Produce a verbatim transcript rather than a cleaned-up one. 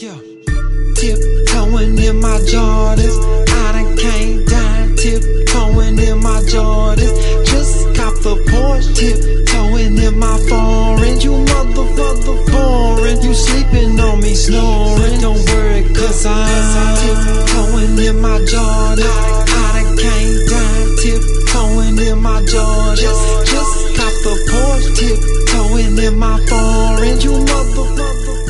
Yeah, tiptoeing in my Jordans. I done came down, tiptoeing in my Jordans. Just cop the Porsche, tiptoeing in my foreign. You mother, mother boring. You sleeping on me, snoring. Don't worry, cause I'm tiptoeing in my Jordans. I done came down, tiptoeing in my Jordans. Just cop the Porsche, tiptoeing in my foreign. You mother, mother